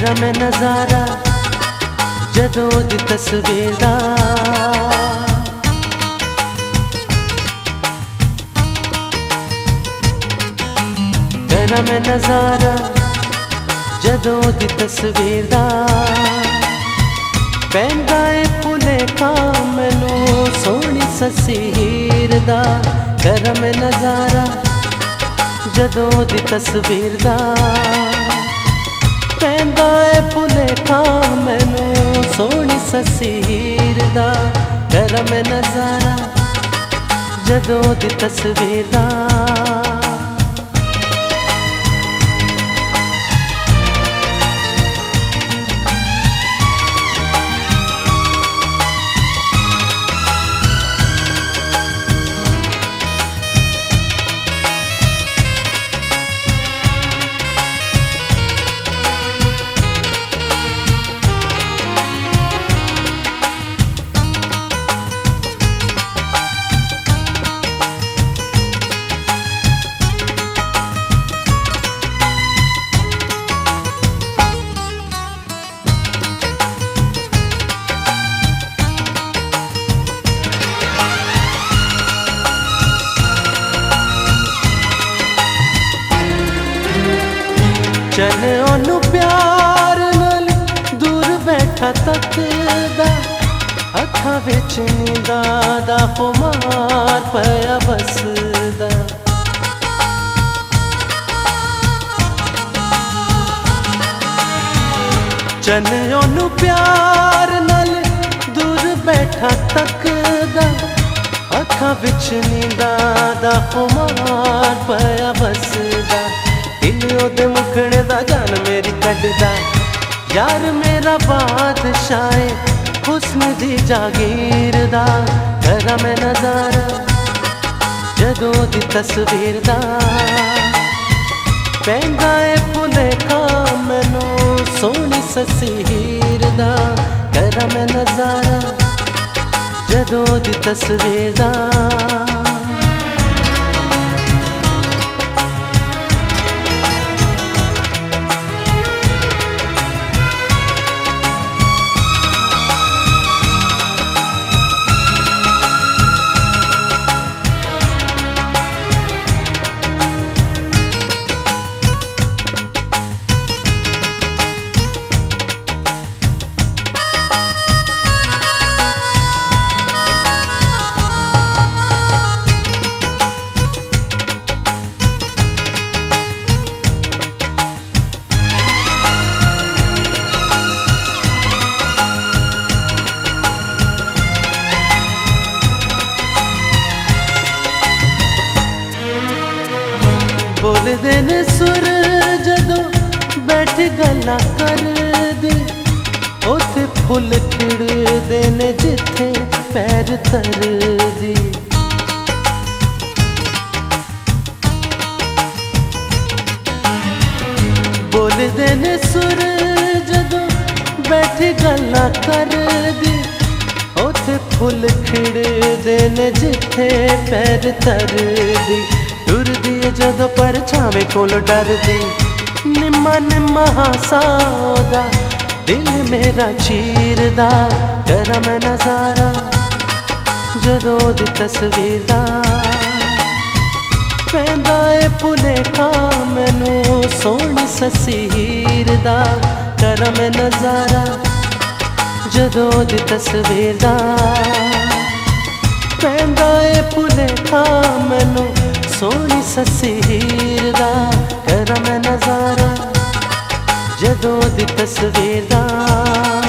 करा मैं नजारा जदों दी तस्वीर दा। करा मैं नजारा जदों दी तस्वीर दा। पैंदा ए भुलेखा मैनू सोहनी सस्सी हीर दा। करा मैं नजारा जदों दी तस्वीर दा। पैंदा ए भुलेखा मैनू सोहनी सस्सी हीर दा। करा मैं नजारा जदों दी तस्वीर दा। चले ओनू प्यार नाल दूर बैठा तकदा। अखां विच नींदा दा खुमार पया बसदा। चले ओनू प्यार नाल दूर बैठा तकदा। अखां विच नींदा दा खुमार पया बसदा। दिल ओदे मुखड़े दा जान मेरी कड्डदा। यार मेरा बादशाह हुस्न दी जागीर दा। करा मैं नजारा जदों दी तस्वीर दा। पैंदा ए भुलेखा मैनू सोहनी सस्सी हीर दा। करा मैं नजारा जदों दी तस्वीर दा। बोलदे ने सुर जदों बैठ गल्लां करदे। उत्थे फुल खिड़दे ने जिथे पैर धरदी। बोलदे ने सुर जदों बैठ गल्लां करदे। उत्थे फुल खिड़दे ने जिथे पैर धरदी। टुरदी जदों परछावे कोलों डरदी। निम्मा निम्मा हासा ओदा दिल मेरा चीरदा। करा मैं नजारा जदों दी तस्वीर दा। पैंदा ए भुलेखा मैनू सोहनी सस्सी हीर दा। करा मैं नजारा जदों दी तस्वीर दा। पैंदा ए भुलेखा मैनू सोहनी सस्सी हीर दा। करा मैं नजारा जदों दी तस्वीर दा।